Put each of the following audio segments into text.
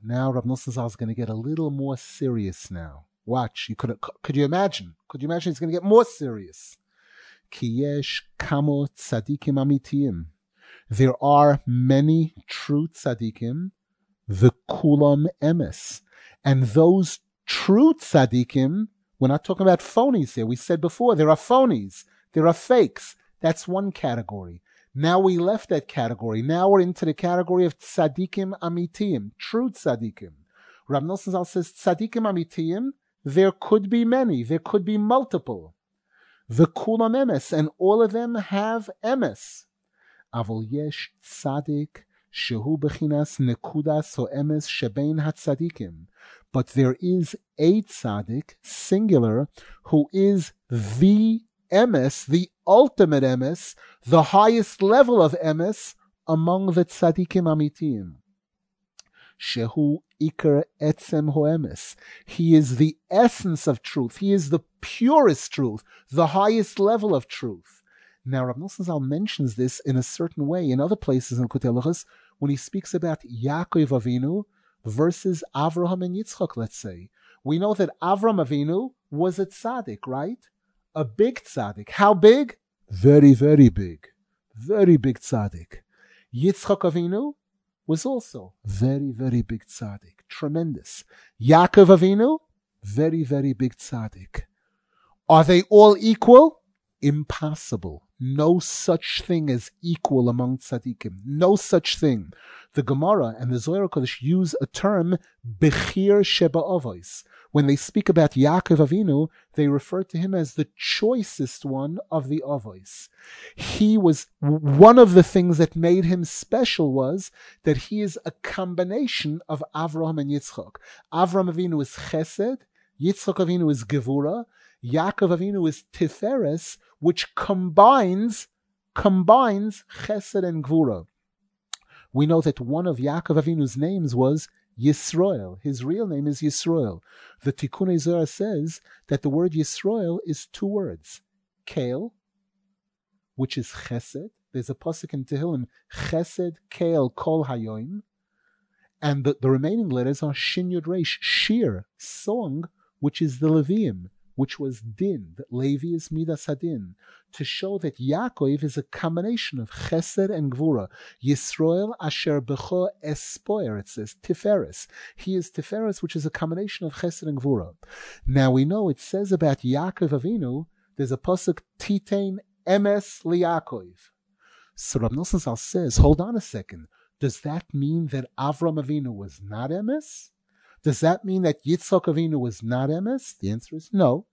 Now Rav Nosson Zal is going to get a little more serious now. Watch. Could you imagine? Could you imagine it's going to get more serious? Ki yesh kamo tzadikim amitiyim. There are many true tzadikim, v'kulam emes. And those true tzadikim, we're not talking about phonies here. We said before, there are phonies. There are fakes. That's one category. Now we left that category. Now we're into the category of tzadikim amitiyim, true tzadikim. Rav Nosson Zal says, tzadikim amitiyim, there could be many. There could be multiple. V'kulam emes, and all of them have emes. Avol yesh tzadik shehu bechinas nekudas ho emes shebein hatzadikim. But there is a tzaddik, singular, who is the emes, the ultimate emes, the highest level of emes among the tzadikim amitiyim. Shehu ikar etzem ho emes. He is the essence of truth. He is the purest truth, the highest level of truth. Now, Rav Nosson Zal mentions this in a certain way in other places in Likutei Halachos when he speaks about Yaakov Avinu versus Avraham and Yitzchak, let's say. We know that Avraham Avinu was a tzaddik, right? A big tzaddik. How big? Very, very big. Very big tzaddik. Yitzchak Avinu was also very, very big tzaddik. Tremendous. Yaakov Avinu, very, very big tzaddik. Are they all equal? Impossible. No such thing as equal among tzaddikim. No such thing. The Gemara and the Zohar Kodesh use a term, Bechir Sheba Avos. When they speak about Yaakov Avinu, they refer to him as the choicest one of the Avos. He was, one of the things that made him special was that he is a combination of Avraham and Yitzchak. Avraham Avinu is Chesed, Yitzchak Avinu is Gevura, Yaakov Avinu is Tiferes, which combines Chesed and Gvura. We know that one of Yaakov Avinu's names was Yisroel. His real name is Yisroel. The Tikkunei Zohar says that the word Yisroel is two words. Kel, which is Chesed. There's a pasuk in Tehillim, Chesed, Kel, Kol Hayoim. And the remaining letters are Shin Yud Reish, Shir, song, which is the Leviim, which was din, that Levi is Midas Hadin, to show that Yaakov is a combination of Chesed and Gvura. Yisroel asher becho espoir, it says, Tiferes. He is Tiferes, which is a combination of Chesed and Gvura. Now we know it says about Yaakov Avinu, there's a pasuk, Titein emes liYaakov. So Rav Nosson Zal says, hold on a second, does that mean that Avram Avinu was not emes? Does that mean that Yitzchak Avinu was not emes? The answer is no.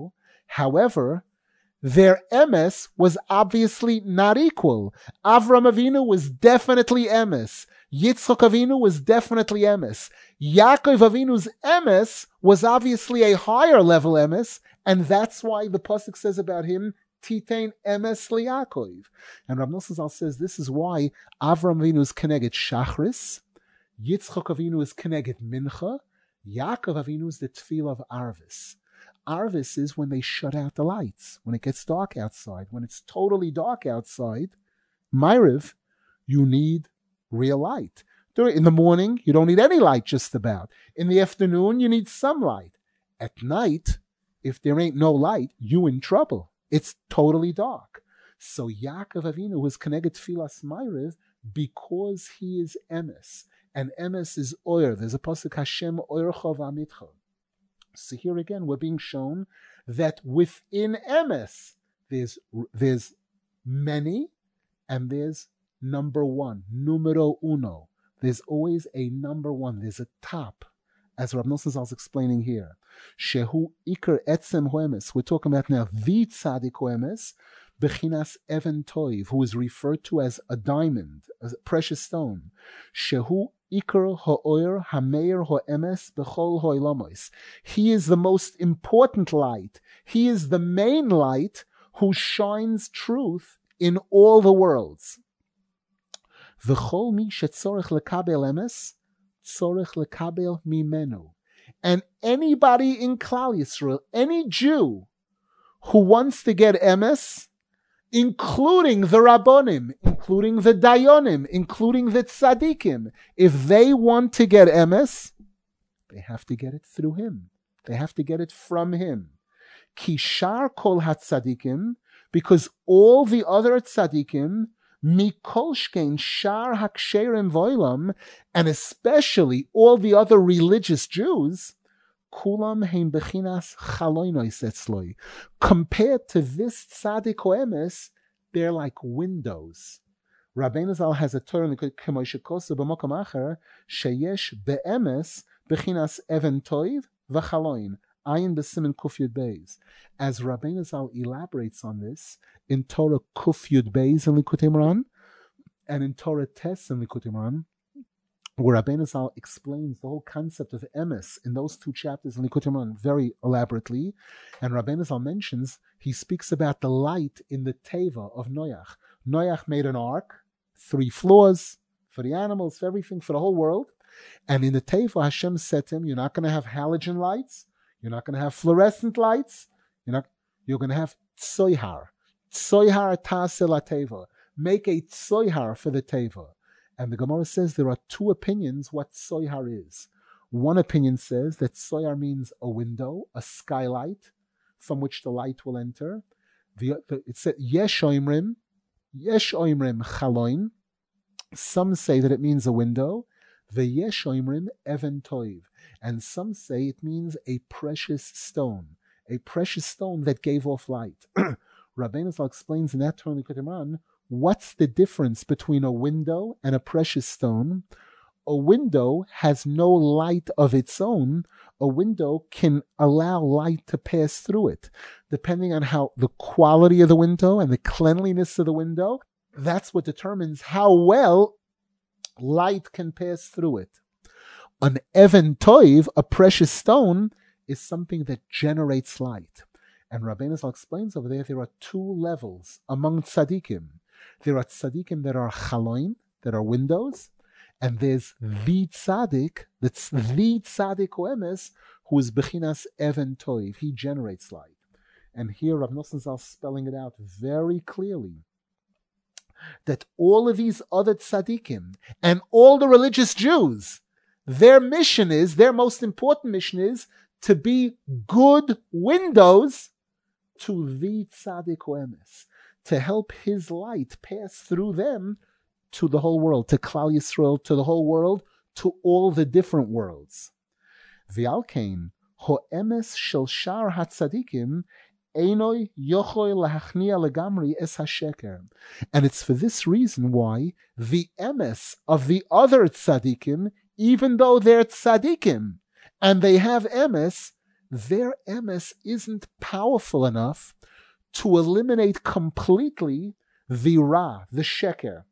However, their emes was obviously not equal. Avram Avinu was definitely emes. Yitzchak Avinu was definitely emes. Yaakov Avinu's emes was obviously a higher level emes, and that's why the pasuk says about him, Titein emes liYaakov. And Rav Nosson Zal says this is why Avram Avinu is connected Shachris, Yitzchak Avinu is Keneged Mincha. Yaakov Avinu is the Tefillah of Arvis. Arvis is when they shut out the lights, when it gets dark outside. When it's totally dark outside, Ma'ariv, you need real light. In the morning, you don't need any light just about. In the afternoon, you need some light. At night, if there ain't no light, you in trouble. It's totally dark. So Yaakov Avinu was Keneged Tefillas Ma'ariv because he is emes. And emes is oyer. There's a pasuk, Hashem oyercha v'amitcha. So here again, we're being shown that within emes, there's many, and there's number one, numero uno. There's always a number one. There's a top, as Rav Nosson Zal is explaining here. Shehu ikar etzem hoemes. We're talking about now the tzaddik hoemes, bechinas even toiv, who is referred to as a diamond, as a precious stone. Shehu ikar ha'oyer hameir ha'emes bechol ha'ilamos. He is the most important light. He is the main light who shines truth in all the worlds. V'chol mi shetzorech lekabel emes, tzorech lekabel mimenu. And anybody in Klal Yisrael, any Jew who wants to get emes, including the Rabbonim, including the Dayonim, including the Tzadikim. If they want to get emes, they have to get it through him. They have to get it from him. Kishar kol hatzadikim, because all the other tzadikim, mikol shkein shar haksherim voilam, and especially all the other religious Jews, kulam heim bechinas chaloinois etzloi. Compared to this tzadik or emes, they're like windows. Rabbeinu Zal has a Torah in the K'moshe Kosa b'mokom acher sheyesh be'emes bechinas even toiv v'chaloin. Ayin b'simin Kuf Yud Beis. As Rabbeinu Zal elaborates on this in Torah Kuf Yud Beis in Likutei Moharan and in Torah Tes in Likutei Moharan, where Rabbeinu Zal explains the whole concept of emes in those two chapters in Likutei Moharan very elaborately, and Rabbeinu Zal mentions, he speaks about the light in the teva of Noach. Noach made an ark, 3 floors for the animals, for everything, for the whole world, and in the teva Hashem said to him, you're not going to have halogen lights, you're not going to have fluorescent lights. You're going to have tsoihar. Tsoihar ta'aseh lateva. Make a tsoihar for the teva. And the Gemara says there are 2 opinions what tsoihar is. One opinion says that tsoihar means a window, a skylight, from which the light will enter. It said yesh oimrim chaloin. Some say that it means a window. V'yesh oimrim even toiv. And some say it means a precious stone that gave off light. Rabbeinu Zal explains in that Torah in Likutei Moharan, what's the difference between a window and a precious stone? A window has no light of its own. A window can allow light to pass through it. Depending on how the quality of the window and the cleanliness of the window, that's what determines how well light can pass through it. An even toiv, a precious stone, is something that generates light. And Rabbeinu Zal explains over there are 2 levels among tzaddikim. There are tzaddikim that are chaloin, that are windows, and there's the tzaddik, that's the tzaddik or emes, who is bechinas even toiv. He generates light. And here Rav Nosson Zal spelling it out very clearly, that all of these other tzaddikim and all the religious Jews, their most important mission is to be good windows to the tzaddik or emes, to help his light pass through them to the whole world, to Klal Yisrael, to the whole world, to all the different worlds. V'alkein ho emes shel shar hatzadikim einoi yochoi lahachnia legamri es hasheker. And it's for this reason why the emes of the other tzadikim, even though they're tzadikim and they have emes, their emes isn't powerful enough to eliminate completely the ra, the sheker.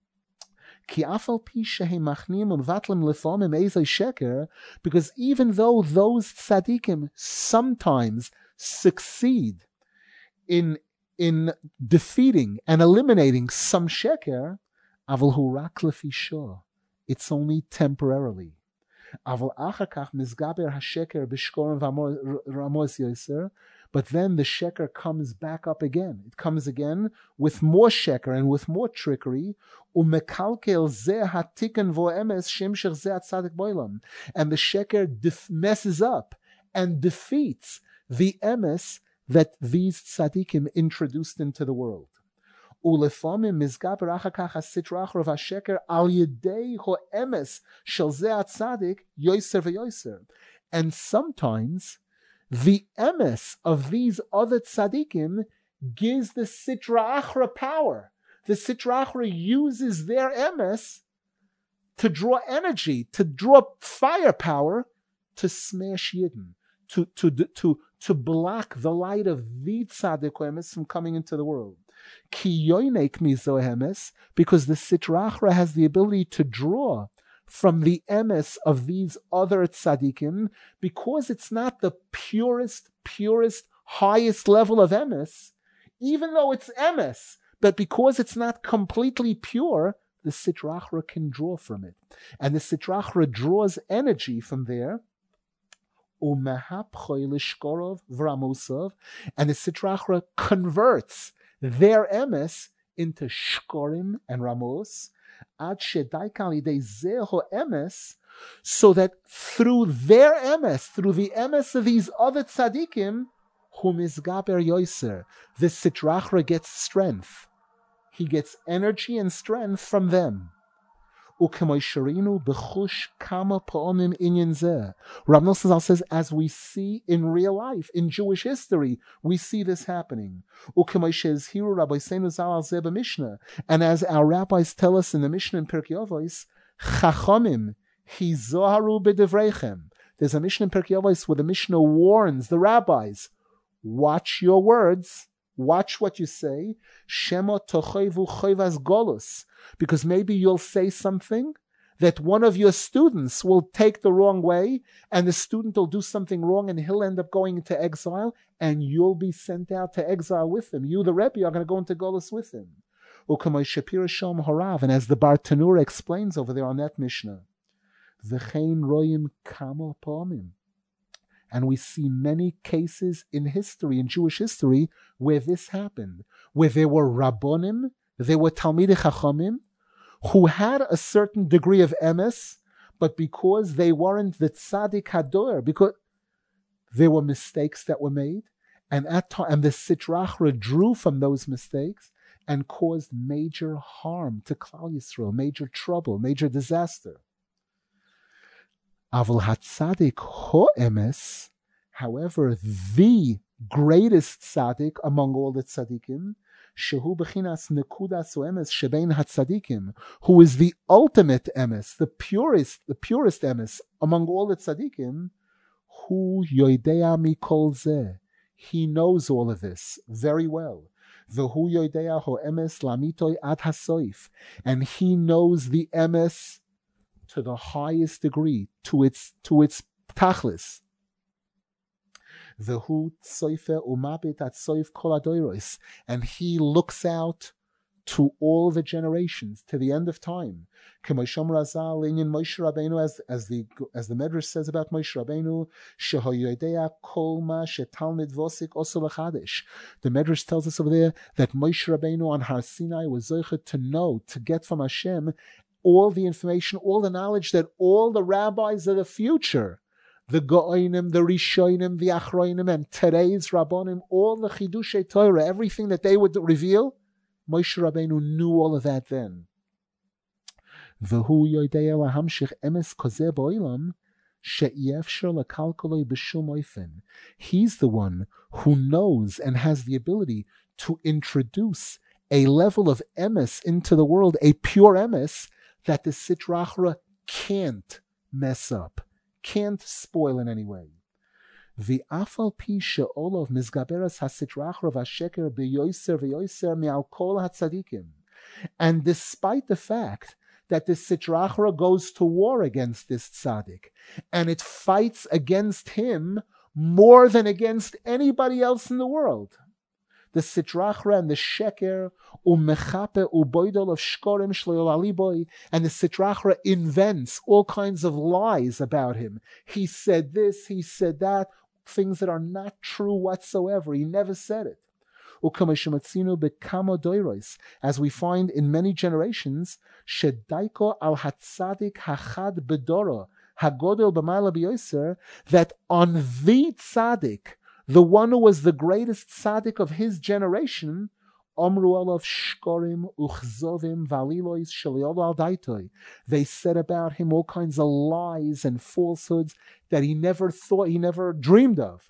Because even though those tzadikim sometimes succeed in defeating and eliminating some sheker, aval hu rak lefi shor, it's only temporarily. Aval achakach mizgaber hasheker b'shkorim v'ramos yoser. But then the sheker comes back up again. It comes again with more sheker and with more trickery. Umekalkel zeh hatiken vo emes shimshech zeh tzadik boilam. And the sheker messes up and defeats the emes that these tzadikim introduced into the world. Ulefamim mizgaber achakach hasitra achrav hasheker al yedei ho emes shel zeh tzadik yoser v'yoser. And sometimes the emes of these other tzaddikim gives the Sitra Achra power. The Sitra Achra uses their emes to draw energy, to draw firepower, to smash Yidden, to block the light of the tzaddik emes from coming into the world. Ki yoinek mizo emes, because the Sitra Achra has the ability to draw from the emes of these other tzaddikim, because it's not the purest, highest level of emes, even though it's emes, but because it's not completely pure, the Sitra Achra can draw from it. And the Sitra Achra draws energy from there, and the Sitra Achra converts their emes into shkorim and ramos, ad shedaikal idei zeho emes, so that through their emes, through the emes of these other tzaddikim, whom is gaber yoiser, the Sitra Achra gets strength. He gets energy and strength from them. Rav Nosson Zal says, as we see in real life, in Jewish history, we see this happening. And as our rabbis tell us in the Mishnah in Pirkei Avos, Chachamim hizoharu b'devreichem. There's a Mishnah in Pirkei Avos where the Mishnah warns the rabbis, watch your words, watch what you say. Shema tochayvu chayvas golus. Because maybe you'll say something that one of your students will take the wrong way, and the student will do something wrong, and he'll end up going into exile, and you'll be sent out to exile with him. You, the Rebbe, are going to go into golus with him. And as the Bar Tanura explains over there on that Mishnah, v'chein royim kama pa'amim. And we see many cases in history, in Jewish history, where this happened, where there were Rabbonim, there were Talmidei Chachamim, who had a certain degree of emes, but because they weren't the Tzaddik Hador, because there were mistakes that were made, and the Sitra Achra drew from those mistakes and caused major harm to Klal Yisrael, major trouble, major disaster. Avol HaTzadik Ho Emes, however, the greatest tzaddik among all the tzaddikim, Shehu Bechinas Nekudas Emes Shebein HaTzadikim, who is the ultimate emes, the purest emes among all the tzaddikim, Hu Yoidea Mikol Zeh. He knows all of this very well. V'hu Yoidea Ho Emes Lamitoy Ad HaSoif, and he knows the emes to the highest degree, to its tachlis. V'hu tsoife umabit at soif kol adoros, and he looks out to all the generations, to the end of time. K'moshom Razal inyan Moshe Rabbeinu, as the Medrash says about Moshe Rabbeinu, shehoyodea kol ma shetalmid vosik oso l'chadesh. The Medrash tells us over there that Moshe Rabbeinu on Har Sinai was zocheh to know, to get from Hashem all the information, all the knowledge that all the rabbis of the future, the Go'onim, the Rishonim, the Achroinim, and today's Rabbonim, all the Chidushei Torah, everything that they would reveal, Moshe Rabbeinu knew all of that then. V'hu yoidei lahamshich emes kozeh ba'olam she'yefshar lakalkoloi b'shum oifen. He's the one who knows and has the ability to introduce a level of emes into the world, a pure emes, that the Sitra Achra can't mess up, can't spoil in any way. V'afal pi she'olov mizgaberas ha-Sitra Achra v'asheker b'yoyser v'yoyser me'al kol ha-tzadikim. And despite the fact that the Sitra Achra goes to war against this tzaddik, and it fights against him more than against anybody else in the world, the Sitra Achra and the Sheker umechape uboidol of shkorim shloyol aliboy, and the Sitra Achra invents all kinds of lies about him. He said this, he said that, things that are not true whatsoever. He never said it. As we find in many generations, shedaiko al hatzadik hachad bedoro hagodel b'mayla b'yoser, that on the tzaddik, the one who was the greatest tzaddik of his generation, Omru olav shkorim uchzovim valilois sheliol al daitoi. They said about him all kinds of lies and falsehoods that he never thought, he never dreamed of.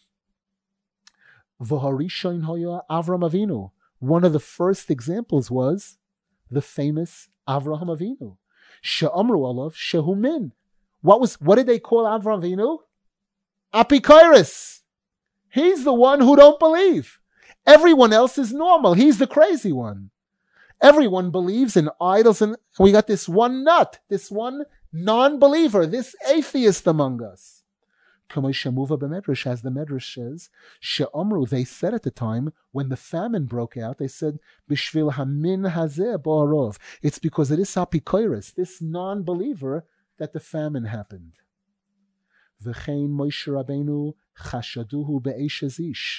V'harishon hoya Avram Avinu. One of the first examples was the famous Avraham Avinu. She'omru olav shehu min. What did they call Avram Avinu? Apikoros. He's the one who don't believe. Everyone else is normal. He's the crazy one. Everyone believes in idols, and we got this one nut, this one non-believer, this atheist among us. As the Medrash says, She'omru, they said at the time, when the famine broke out, they said, Bishvil hamin hazeh bo'arov. It's because of this apikoros, this non-believer, that the famine happened. V'chein Moshe Rabbeinu chashaduhu be'esh hazish.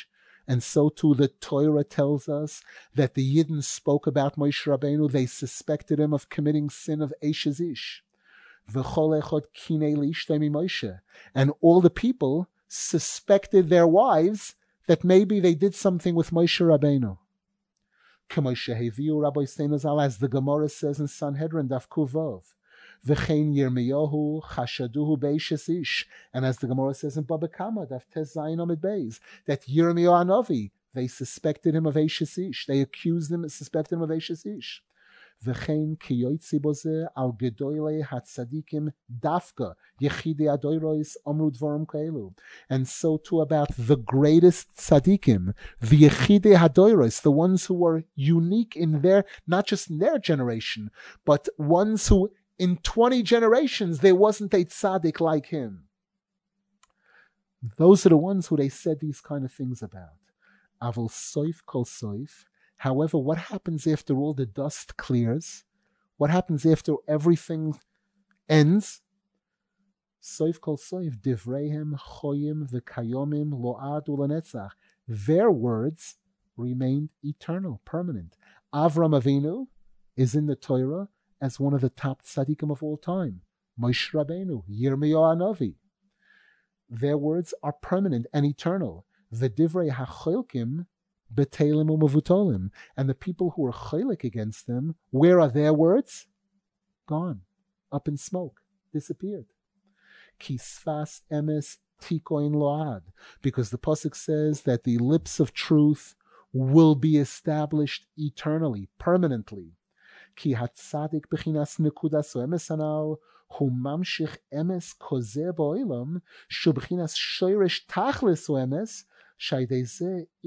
And so too the Torah tells us that the Yidden spoke about Moshe Rabbeinu. They suspected him of committing sin of Eishes Ish. V'chol echad kinei li'ishtei Moshe. And all the people suspected their wives that maybe they did something with Moshe Rabbeinu. K'moshe heviu Rabbi Steinu Zal, as the Gemara says in Sanhedrin, Daf Kuvov. V'chein Yirmiyahu chashaduhu be'ishes ish. And as the Gemara says in Baba Kama, Daf Tes Zayin Amid Beis, that Yirmiyahu Hanavi, they suspected him of Eishes Ish. They accused him, suspected him of Eishes Ish. V'chein ki yoitzi boze al gedoyle hatzadikim dafka yechidei adoyros amru dvarim kaelu. And so too about the greatest tzadikim, the yechidei hadoyros, the ones who were unique in their, not just in their generation, but ones who in 20 generations there wasn't a tzaddik like him. Those are the ones who they said these kind of things about. Avol soif kol soif. However, what happens after all the dust clears? What happens after everything ends? Soif kol soif, divreihem choyim v'kayomim lo'ad u'lanetzach. Their words remained eternal, permanent. Avram Avinu is in the Torah as one of the top tzaddikim of all time. Moshe Rabbeinu, Yirmiyahu Hanavi. Their words are permanent and eternal. V'divrei hacholkim betelim u'mavutolim. And the people who are cholik against them, where are their words? Gone, up in smoke, disappeared. Kisfas emes tikoin load, because the pasuk says that the lips of truth will be established eternally, permanently. Ki hatzadik bechinas nekudas emes anal hu mamshich emes kozeh ba'olam shubchinas shoyresh tachlis emes. Because this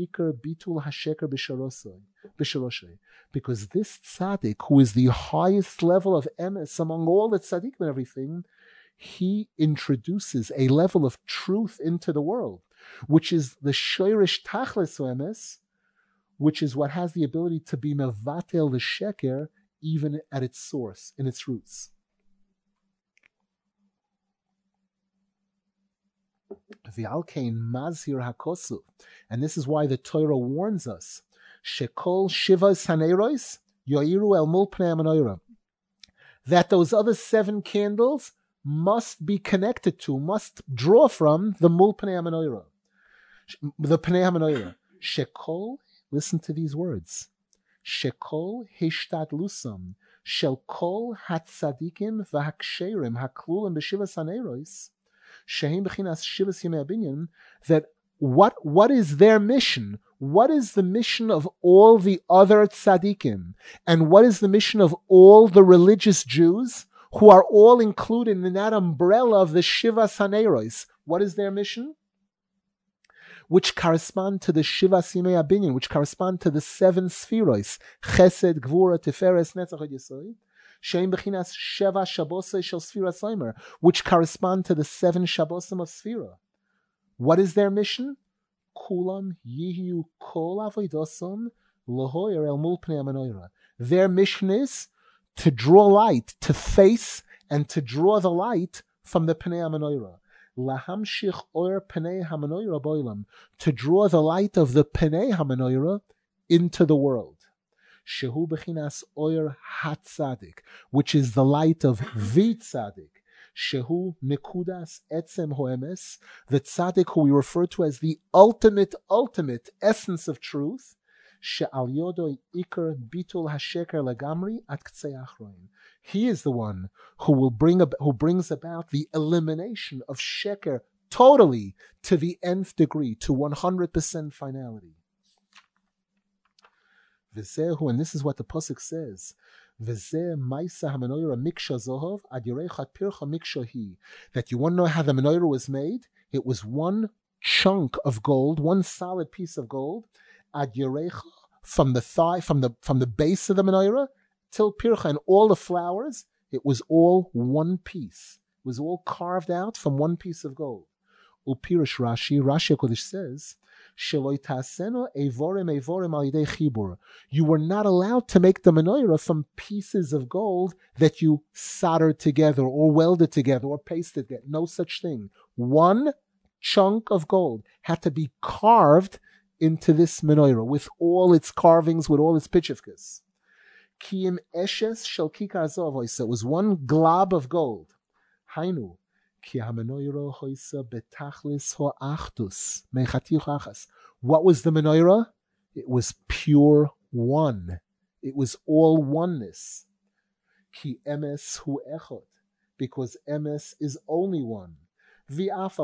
tzaddik, who is the highest level of emes among all the tzaddikim and everything, he introduces a level of truth into the world, which is the shoyrish tachlis emes, which is what has the ability to be mevatel the sheker even at its source, in its roots. V'alkein mazhir hakosu, and this is why the Torah warns us: shekol shivas haneros yoiru el mul pnei hamenorah, that those other 7 candles must be connected to, must draw from the mul pnei hamenorah, the pnei hamenorah. Shekol, listen to these words: shekol hishtadlusam shel kol hatzadikim v'haksherim haklulim b'shivas haneros. That what is their mission? What is the mission of all the other tzaddikim? And what is the mission of all the religious Jews who are all included in that umbrella of the Shivas Haneros? What is their mission? Which correspond to the Shivas Yimei HaBinyan, which correspond to the 7 Spheros, Chesed, Gvura, Tiferes, Netzach, Hod Yesod. Shein bechinas sheva shabosei shel Sfira Soimer, which correspond to the 7 Shabbosim of Sfira. What is their mission? Kulam yihiu kol avoidosum lohoyer el mul pnei hamenorah. Their mission is to draw light, to face and to draw the light from the pnei hamenorah. Lahamshich oyer pnei hamenorah boilam, to draw the light of the pnei hamenorah into the world. Shehu bechinas oyer hatzadik, which is the light of the tzaddik. Shehu nekudas etzem hoemes, the tzaddik who we refer to as the ultimate essence of truth. She'al yodo ikar bitul hasheker lagamri at k'tzei achroin. He is the one who brings about the elimination of sheker totally to the nth degree, to 100% finality. V'zehu, and this is what the pasuk says: V'zeh ma'isa hamenorah miksha zohov ad yirechat pircha miksha hi. That you want to know how the menorah was made? It was one chunk of gold, one solid piece of gold, ad yirecha, from the thigh, from the base of the menorah till pircha, and all the flowers. It was all one piece. It was all carved out from one piece of gold. Upirish Rashi HaKodesh says, you were not allowed to make the menorah from pieces of gold that you soldered together or welded together or pasted together. No such thing. One chunk of gold had to be carved into this menorah with all its carvings, with all its pitchivkas. Kiyim eshes shel kikar zovoisa. It was one glob of gold. Hainu. Ki ha-menorah hoisa betachlis ho-achdus mechatiuch achas. What was the menorah? It was pure one. It was all oneness. Ki emes hu echot. Because emes is only one. And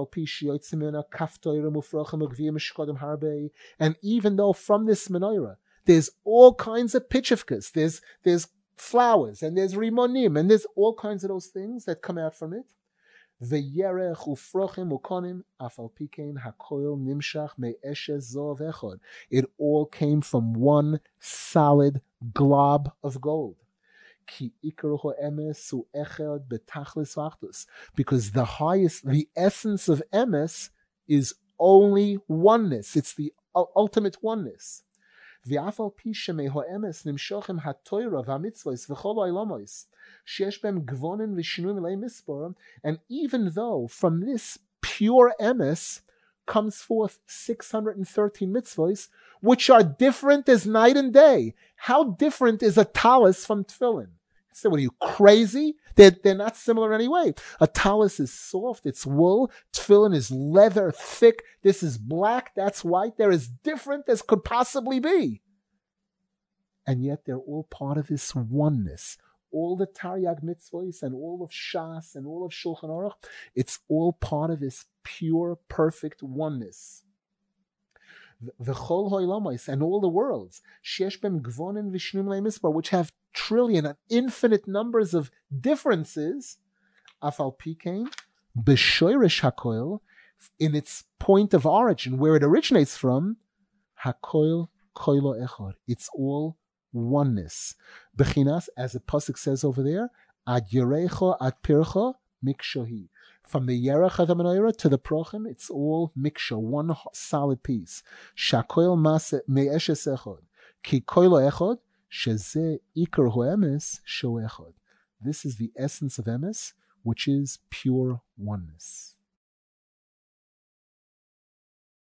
even though from this menorah there's all kinds of pitchivkas, there's flowers and there's rimonim and there's all kinds of those things that come out from it. It all came from one solid glob of gold. Because the essence of emes is only oneness. It's the ultimate oneness. And even though from this pure emes comes forth 613 mitzvahs, which are different as night and day. How different is a talis from tefillin? So what are you, crazy? They're not similar in any way. A talis is soft, it's wool. Tefillin is leather, thick. This is black, that's white. They're as different as could possibly be. And yet they're all part of this oneness. All the Taryag mitzvahs and all of Shas and all of Shulchan Aruch, it's all part of this pure, perfect oneness. The Chol Ho'olamis and all the worlds, Shesh Bem Gvonin Vishnum Lei Mispar, which have trillion and infinite numbers of differences, Afal Pikein, B'Shoirish HaKoil, in its point of origin, where it originates from, HaKoil Koilo Echor. It's all oneness. Bechinas, as the pasuk says over there, Ad Yerecho Ad Pircho Mikshohi. From the Yerech of the Menorah to the Prochim, it's all miksha, one solid piece. Shakoil me'eshes echod. Ki koilo echod, sheze ikar ho'emes sho echod. This is the essence of emes, which is pure oneness.